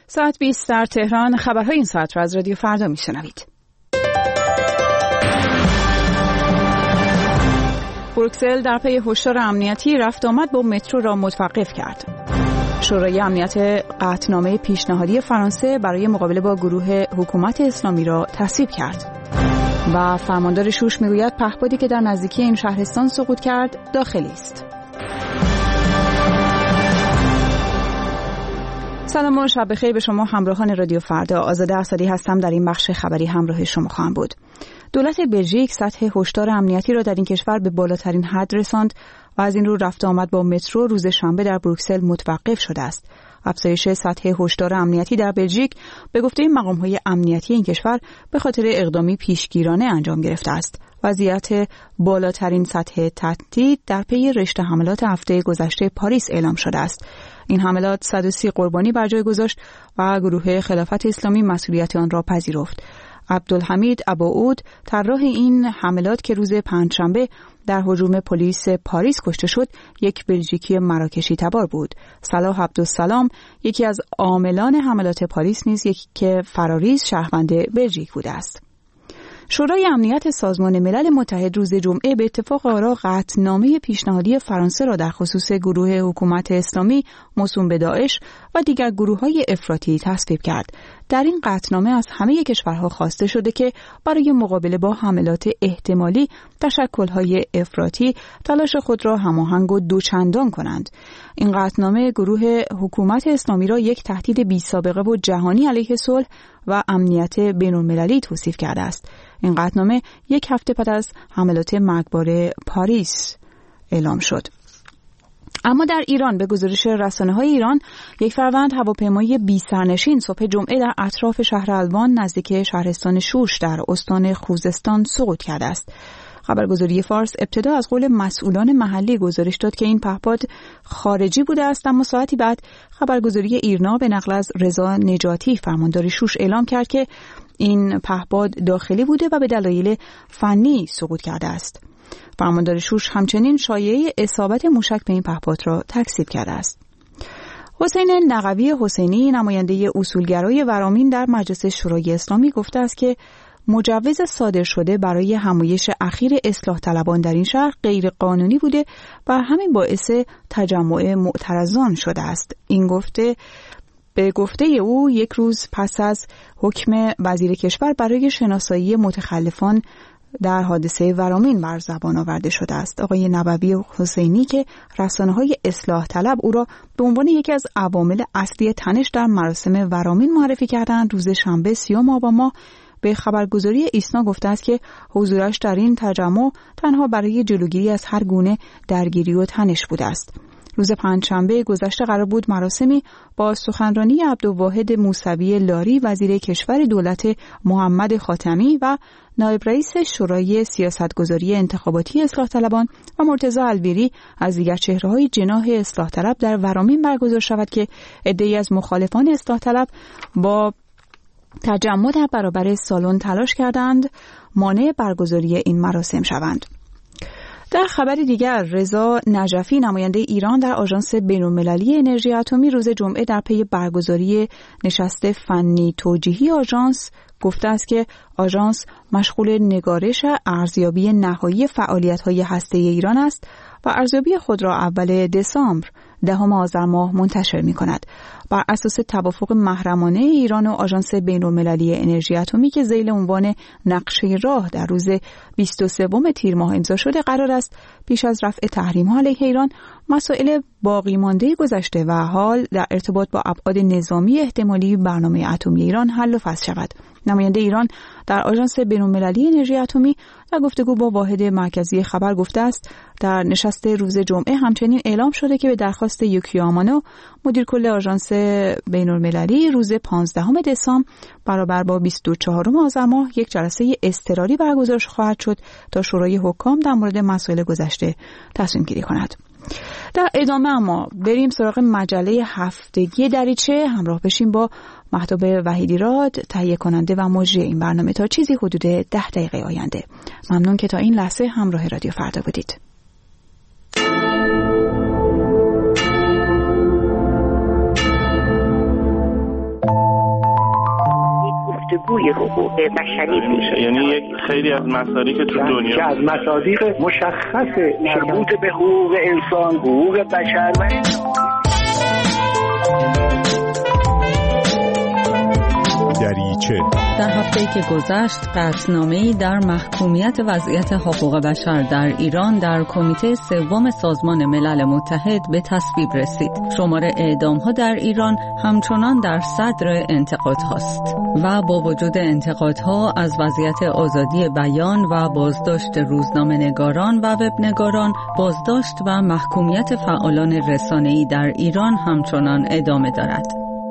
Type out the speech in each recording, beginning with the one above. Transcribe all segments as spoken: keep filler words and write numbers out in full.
ساعت بیست در تهران. خبرهای این ساعت را از رادیو فردا میشنوید. بروکسل در پی هشدار امنیتی رفت آمد با مترو را متوقف کرد. شورای امنیت قطعنامه پیشنهادی فرانسه برای مقابله با گروه حکومت اسلامی را تصویب کرد. و فرماندار شوش میگوید پهپادی که در نزدیکی این شهرستان سقوط کرد داخلی است. سلام و شب بخیر به شما همراهان رادیو فردا. آزاده اسدی هستم. در این بخش خبری همراه شما خواهم بود. دولت بلژیک سطح هشدار امنیتی را در این کشور به بالاترین حد رساند و از این رو رفت آمد با مترو روز شنبه در بروکسل متوقف شده است. افزایش سطح هشدار امنیتی در بلژیک به گفته مقام‌های امنیتی این کشور به خاطر اقدامی پیشگیرانه انجام گرفته است. وضعیت بالاترین سطح تهدید در پی رشته حملات هفته گذشته پاریس اعلام شده است. این حملات صد و سی قربانی بر جای گذاشت و گروه خلافت اسلامی مسئولیت آن را پذیرفت. عبدالحمید اباعود طراح این حملات که روز پنجشنبه در هجوم پلیس پاریس کشته شد، یک بلژیکی مراکشی تبار بود. صلاح عبدالسلام یکی از عاملان حملات پاریس نیز یکی که فراریز شهروند بلژیک بوده است. شورای امنیت سازمان ملل متحد روز جمعه به اتفاق آرا قطعنامه پیشنهادی فرانسه را در خصوص گروه حکومت اسلامی موسوم به داعش و دیگر گروه‌های افراطی تصویب کرد. در این قطعنامه از همه کشورها خواسته شده که برای مقابله با حملات احتمالی تشکل‌های افراطی تلاش خود را هماهنگ و دوچندان کنند. این قطعنامه گروه حکومت اسلامی را یک تهدید بی‌سابقه و جهانی علیه صلح و امنیت بین‌المللی توصیف کرده است. این قطعنامه یک هفته بعد از حملات مرگبار پاریس اعلام شد. اما در ایران به گزارش رسانه‌های ایران، یک فروند هواپیمای بی سرنشین صبح جمعه در اطراف شهر الوان نزدیک شهرستان شوش در استان خوزستان سقوط کرده است. خبرگزاری فارس ابتدا از قول مسئولان محلی گزارش داد که این پهپاد خارجی بوده است، اما ساعتی بعد خبرگزاری ایرنا به نقل از رضا نجاتی فرماندار شوش اعلام کرد که این پهپاد داخلی بوده و به دلایل فنی سقوط کرده است. فرماندار شوش همچنین شایعه اصابت موشک به این پهپاد را تکذیب کرده است. حسین نقوی حسینی نماینده اصولگرای ورامین در مجلس شورای اسلامی گفته است که مجوز صادر شده برای همایش اخیر اصلاح طلبان در این شهر غیر قانونی بوده و همین باعث تجمع معترضان شده است. این گفته به گفته او یک روز پس از حکم وزیر کشور برای شناسایی متخلفان در حادثه ورامین بر زبان آورده شده است. آقای نبوی حسینی که رسانه‌های اصلاح طلب او را به عنوان یکی از عوامل اصلی تنش در مراسم ورامین معرفی کردند، روز شنبه سیوم آبان ماه به خبرگزاری ایسنا گفته است که حضورش در این تجمع تنها برای جلوگیری از هر گونه درگیری و تنش بوده است. روز پنجشنبه گذشته قرار بود مراسمی با سخنرانی عبدالواحد موسوی لاری وزیر کشور دولت محمد خاتمی و نایب رئیس شورای سیاستگذاری انتخاباتی اصلاح طلبان و مرتضی الویری از دیگر چهره‌های جناح اصلاح طلب در ورامین برگزار شود که عده‌ای از مخالفان اصلاح طلب با تجمع در برابر سالن تلاش کردند مانع برگزاری این مراسم شوند. در خبر دیگر، رضا نجفی نماینده ایران در آژانس بین‌المللی انرژی اتمی روز جمعه در پی برگزاری نشست فنی توجیهی آژانس گفته است که آژانس مشغول نگارش ارزیابی نهایی فعالیت‌های هسته‌ای ایران است و ارزیابی خود را اول دسامبر دهم آذر ماه منتشر می‌کند. بر اساس توافق محرمانه ایران و آژانس بین‌المللی انرژی اتمی که ذیل عنوان نقشه راه در روز بیست و سوم تیر ماه امضا شده، قرار است پیش از رفع تحریم‌ها علیه ایران مسائل باقی مانده گذشته و حال در ارتباط با ابعاد نظامی احتمالی برنامه اتمی ایران حل و فصل شود. نماینده ایران در آژانس بین‌المللی انرژی اتمی در گفتگو با واحد مرکزی خبر گفته است در نشست روز جمعه همچنین اعلام شده که به درخواست یوکیو آمانو مدیر کل آژانس بین‌المللی روز پانزدهم دسامبر برابر با بیست و چهارم آذر ماه یک جلسه اضطراری برگزار خواهد شد تا شورای حکام در مورد مسائل گذشته تصمیم گیری کند. در ادامه اما بریم سراغ مجله هفتگی دریچه. همراه بشیم با مهتاب وحیدیراد، تهیه کننده و مجری این برنامه تا چیزی حدود ده دقیقه آینده. ممنون که تا این لحظه همراه رادیو فردا بودید. الگوی حقوق بشری میشه. یعنی یک خیلی از مصادیق که تو دنیا که از مصادیق مشخص مربوط به حقوق انسان، حقوق بشر و دریچه. در هفته‌ای که گذشت قطعنامه‌ای در محکومیت وضعیت حقوق بشر در ایران در کمیته سوم سازمان ملل متحد به تصویب رسید. شمار اعدام‌ها در ایران همچنان در صدر انتقادهاست و با وجود انتقادها از وضعیت آزادی بیان و بازداشت روزنامه‌نگاران و وبنگاران، بازداشت و محکومیت فعالان رسانه‌ای در ایران همچنان ادامه دارد.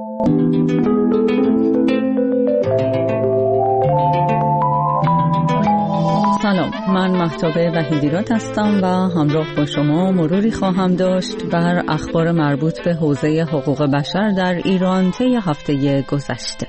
سلام، من مهتاب وحیدیراد هستم و همراه با شما مروری خواهم داشت بر اخبار مربوط به حوزه حقوق بشر در ایران طی هفته گذشته.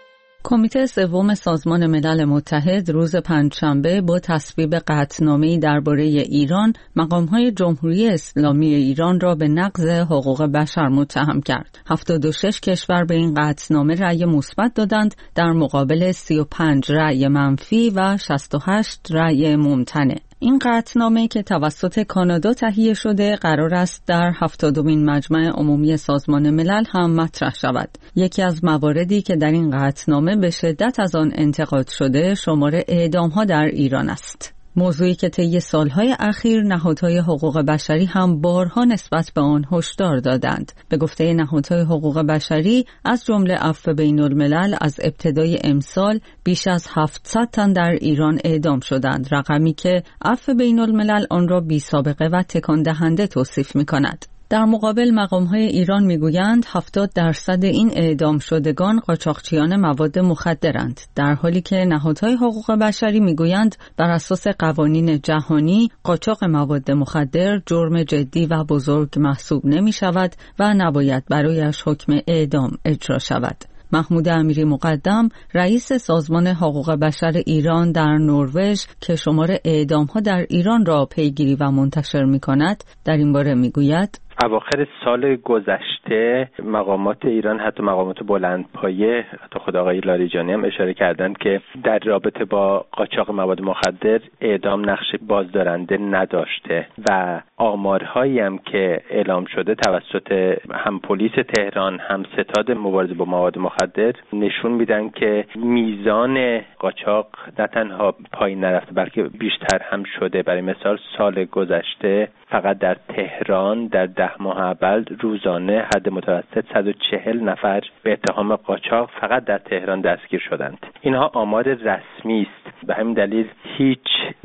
کمیته سوم سازمان ملل متحد روز پنجشنبه با تصویب قطعنامه‌ای درباره ایران مقام‌های جمهوری اسلامی ایران را به نقض حقوق بشر متهم کرد. هفتاد و شش کشور به این قطعنامه رأی مثبت دادند در مقابل سی و پنج رأی منفی و شصت و هشت رأی ممتنع. این قطعنامه که توسط کانادا تهیه شده قرار است در هفتادمین مجمع عمومی سازمان ملل هم مطرح شود. یکی از مواردی که در این قطعنامه به شدت از آن انتقاد شده شمار اعدام‌ها در ایران است. موضوعی که طی سالهای اخیر نهادهای حقوق بشری هم بارها نسبت به آن هشدار دادند. به گفته نهادهای حقوق بشری از جمله عفو بین الملل از ابتدای امسال بیش از هفتصد تن در ایران اعدام شدند، رقمی که عفو بین الملل آن را بی سابقه و تکان دهنده توصیف می کند. در مقابل مقام‌های ایران می‌گویند هفتاد درصد این اعدام شدگان قاچاقچیان مواد مخدرند، در حالی که نهادهای حقوق بشری می‌گویند بر اساس قوانین جهانی قاچاق مواد مخدر جرم جدی و بزرگ محسوب نمی‌شود و نباید برایش حکم اعدام اجرا شود. محمود امیری مقدم، رئیس سازمان حقوق بشر ایران در نروژ که شمار اعدام‌ها در ایران را پیگیری و منتشر می‌کند، در این باره می‌گوید: اواخر سال گذشته مقامات ایران، حتی مقامات بلندپایه، حتی خود آقای لاریجانی هم اشاره کردند که در رابطه با قاچاق مواد مخدر اعدام نقش بازدارنده نداشته و آمارهایی هم که اعلام شده توسط هم پلیس تهران هم ستاد مبارزه با مواد مخدر نشون میدن که میزان قاچاق نه تنها پایین نرفته بلکه بیشتر هم شده. برای مثال سال گذشته فقط در تهران در ده ماه اول روزانه حد متوسط صد و چهل نفر به اتهام قاچاق فقط در تهران دستگیر شدند. اینها آمار رسمی است. به همین دلیل هیچ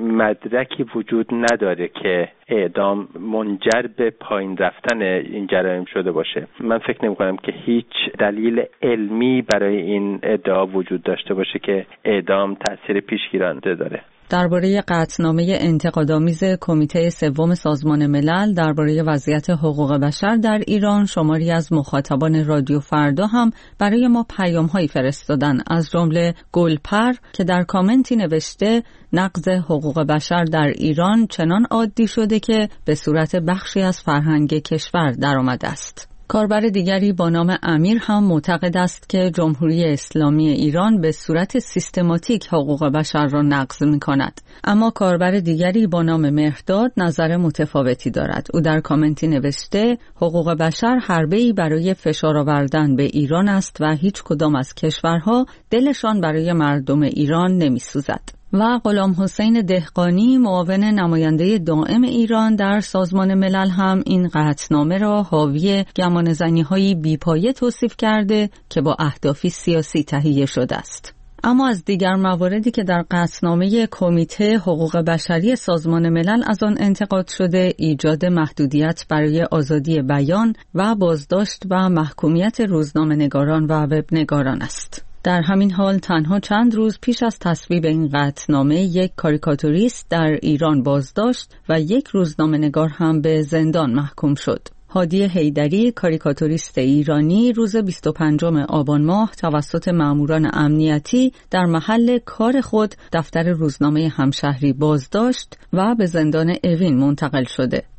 مدرکی وجود نداره که اعدام منجر به پایین رفتن این جرایم شده باشه. من فکر نمی کنم که هیچ دلیل علمی برای این ادعا وجود داشته باشه که اعدام تأثیر پیشگیرنده داره. درباره قطعنامه انتقادآمیز کمیته سوم سازمان ملل درباره وضعیت حقوق بشر در ایران شماری از مخاطبان رادیو فردا هم برای ما پیام‌هایی فرستادن، از جمله گلپر که در کامنتی نوشته نقض حقوق بشر در ایران چنان عادی شده که به صورت بخشی از فرهنگ کشور درآمده است. کاربر دیگری با نام امیر هم معتقد است که جمهوری اسلامی ایران به صورت سیستماتیک حقوق بشر را نقض می کند. اما کاربر دیگری با نام مهرداد نظر متفاوتی دارد. او در کامنتی نوشته حقوق بشر حربه‌ای برای فشار آوردن به ایران است و هیچ کدام از کشورها دلشان برای مردم ایران نمی سوزد. و غلام حسین دهقانی، معاون نماینده دائم ایران در سازمان ملل، هم این قطعنامه را حاوی گمانه‌زنی‌های بی‌پایه توصیف کرده که با اهدافی سیاسی تهیه شده است. اما از دیگر مواردی که در قطعنامه کمیته حقوق بشری سازمان ملل از آن انتقاد شده، ایجاد محدودیت برای آزادی بیان و بازداشت و محکومیت روزنامه‌نگاران و وبنگاران است. در همین حال تنها چند روز پیش از تصویب این قطعنامه یک کاریکاتوریست در ایران بازداشت و یک روزنامه‌نگار هم به زندان محکوم شد. هادی حیدری، کاریکاتوریست ایرانی، روز بیست و پنجم آبان ماه توسط ماموران امنیتی در محل کار خود دفتر روزنامه همشهری بازداشت و به زندان اوین منتقل شده.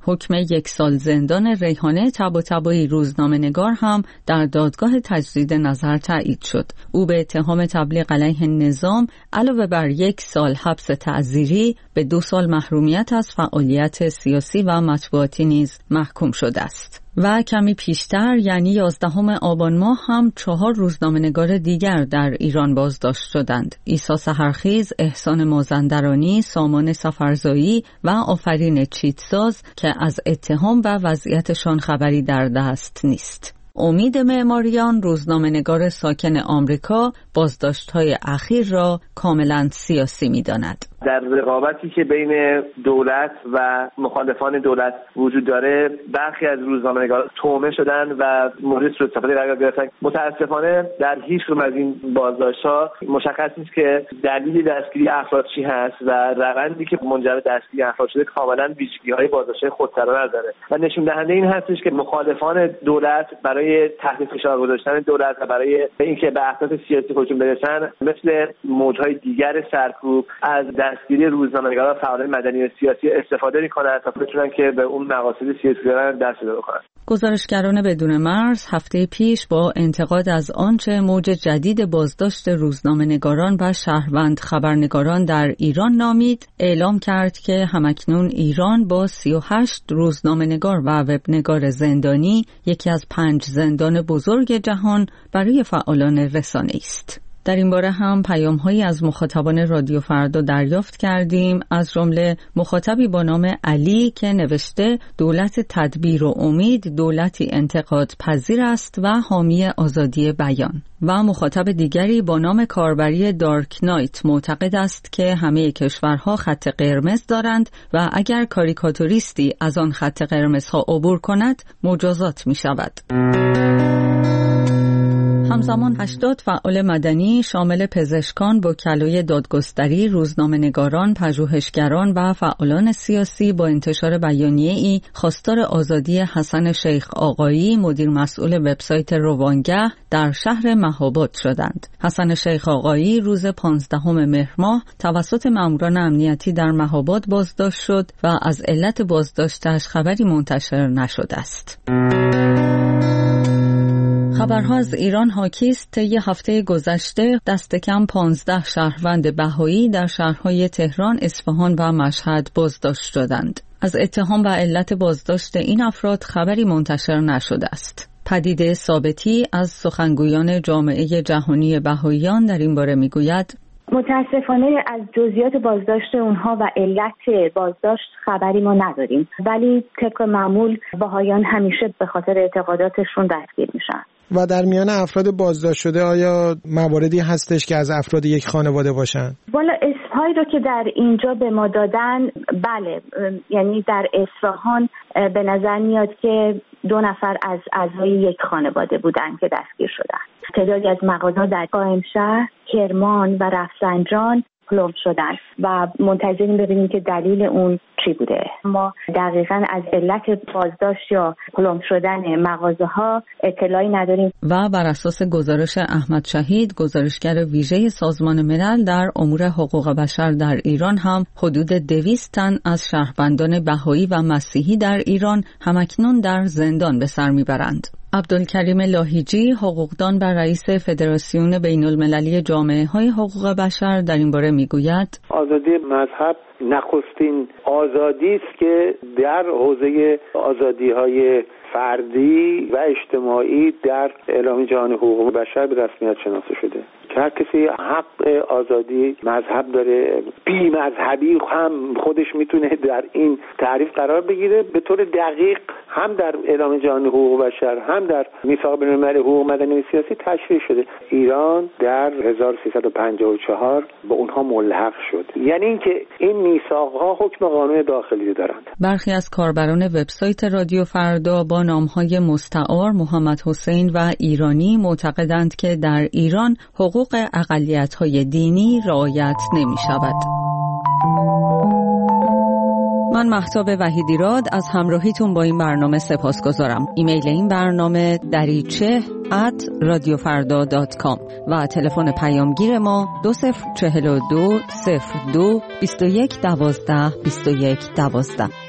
حکم یک سال زندان ریحانه طباطبایی روزنامه‌نگار هم در دادگاه تجدید نظر تایید شد. او به اتهام تبلیغ علیه نظام علاوه بر یک سال حبس تعزیری به دو سال محرومیت از فعالیت سیاسی و مطبوعاتی نیز محکوم شده است. و کمی پیشتر یعنی یازدهم آبان ماه هم چهار روزنامه‌نگار دیگر در ایران بازداشت شدند. عیسی سحرخیز، احسان مازندرانی، سامان سفرزایی و آفرین چیتساز که از اتهام و وضعیتشان خبری در دست نیست. امید معماریان، روزنامه‌نگار ساکن آمریکا، بازداشت‌های اخیر را کاملا سیاسی می‌داند. در رقابتی که بین دولت و مخالفان دولت وجود داره، برخی از روزنامه‌نگاران تومه شدن و مورد سوء استفاده قرار گرفتن. متاسفانه در هیچ کدوم از این بازداشت‌ها مشخص نیست که دلیل دستگیری افراد چی هست و روندی که منجر به دستگیری افراد شده کاملا ویژگی‌های بازداشت خودسرانه داره و نشون دهنده این هستش که مخالفان دولت برای تحت فشار گذاشتن دولت و برای اینکه به اهداف سیاسی خودشون برسن، مثل موج‌های دیگر سرکوب از دستگیری روزنامه‌نگاران، فعالان مدنی و سیاسی استفاده می‌کنند تا بتونن که به اون مقاصد سیاسی دارن دست پیدا بکنن. گزارشگران بدون مرز هفته پیش با انتقاد از آنچه موج جدید بازداشت روزنامه‌نگاران و شهروند خبرنگاران در ایران نامید، اعلام کرد که همکنون ایران با سی و هشت روزنامه‌نگار و وبنگار زندانی یکی از پنج زندان بزرگ جهان برای فعالان رسانه است. در این باره هم پیام‌هایی از مخاطبان رادیو فردا دریافت کردیم، از جمله مخاطبی با نام علی که نوشته دولت تدبیر و امید دولتی انتقاد پذیر است و حامی آزادی بیان، و مخاطب دیگری با نام کاربری دارک نایت معتقد است که همه کشورها خط قرمز دارند و اگر کاریکاتوریستی از آن خط قرمزها عبور کند مجازات می شود. همزمان هشتاد فعال مدنی شامل پزشکان، وکلای دادگستری، روزنامه‌نگاران، پژوهشگران و فعالان سیاسی با انتشار بیانیه‌ای خواستار آزادی حسن شیخ آقایی، مدیر مسئول وبسایت روانگه در شهر مهاباد شدند. حسن شیخ آقایی روز پانزدهم مهر ماه توسط ماموران امنیتی در مهاباد بازداشت شد و از علت بازداشتش خبری منتشر نشده است. خبرها از ایران حاکی است. طی هفته گذشته دست کم پانزده شهروند بهایی در شهرهای تهران، اصفهان و مشهد بازداشت شدند. از اتهام و علت بازداشت این افراد خبری منتشر نشده است. پدیده ثابتی از سخنگویان جامعه جهانی بهاییان در این باره میگوید: متاسفانه از جزئیات بازداشت اونها و علت بازداشت خبری ما نداریم، ولی طبق معمول بهاییان همیشه به خاطر اعتقاداتشون دستگیر میشن. و در میان افراد بازداشت شده آیا مواردی هستش که از افراد یک خانواده باشن؟ والا اسمهایی رو که در اینجا به ما دادن، بله، یعنی در اصفهان به نظر میاد که دو نفر از اعضای یک خانواده بودن که دستگیر شدن. تعدادی از مغازه‌ها در قائمشهر، کرمان و رفسنجان پلم شدن و منتظریم ببینیم که دلیل اون چی بوده. ما دقیقاً از علت بازداشت یا پلم شدن مغازه‌ها اطلاعی نداریم. و بر اساس گزارش احمد شهید، گزارشگر ویژه سازمان ملل در امور حقوق بشر در ایران، هم حدود دویست تن از شهروندان بهایی و مسیحی در ایران همکنون در زندان به سر میبرند. عبدالکریم لاهیجی، حقوقدان و رئیس فدراسیون بین المللی جامعه های حقوق بشر، در این باره میگوید: آزادی مذهب نخستین آزادی است که در حوزه آزادی های فردی و اجتماعی در اعلامیه جهانی حقوق بشر به رسمیت شناخته شده. که هر کسی حق آزادی مذهب داره. بی مذهبی هم خودش میتونه در این تعریف قرار بگیره. به طور دقیق هم در اعلامیه جهانی حقوق بشر هم در میثاق بین‌المللی حقوق مدنی و سیاسی تشریح شده. ایران در هزار و سیصد و پنجاه و چهار با اونها ملحق شد. یعنی اینکه این میثاق‌ها حکم قانون داخلی دارند. برخی از کاربران وبسایت رادیو فردا با نام‌های مستعار محمد حسین و ایرانی معتقدند که در ایران حقوق اقلیت‌های دینی رعایت نمی‌شود. من مهتاب وحیدیراد از همراهیتون با این برنامه سپاسگزارم. ایمیل این برنامه دریچه ات رادیو فردا دات کام و تلفن پیامگیر ما دو صفر چهل و دو صفر دو بیست و یک دوازده بیست و یک دوازده.